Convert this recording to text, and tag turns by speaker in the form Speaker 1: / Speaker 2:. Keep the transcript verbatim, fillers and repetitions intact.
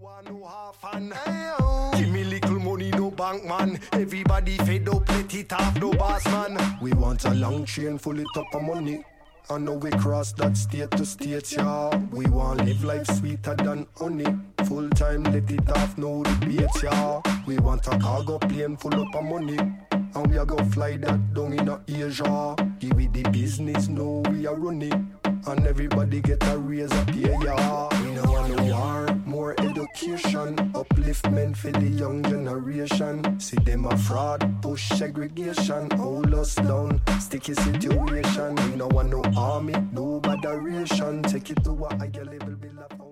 Speaker 1: want no half and give me little money, no bank man. Everybody fed up, let it off, no boss man. We want a long chain, full it up of money. I know we cross that state to state, yeah. We want live life sweeter than honey. Full time, let it off, no debate, yeah. We want a cargo plane full up of money. And we are go fly that down in Asia. Give we the business, no we are running. And everybody get a raise up here, yeah. We don't want no war, more education. Upliftment for the young generation. See them a fraud, push segregation. Hold us down, sticky situation. We don't want no army, no botheration. Take it to a higher level, be left.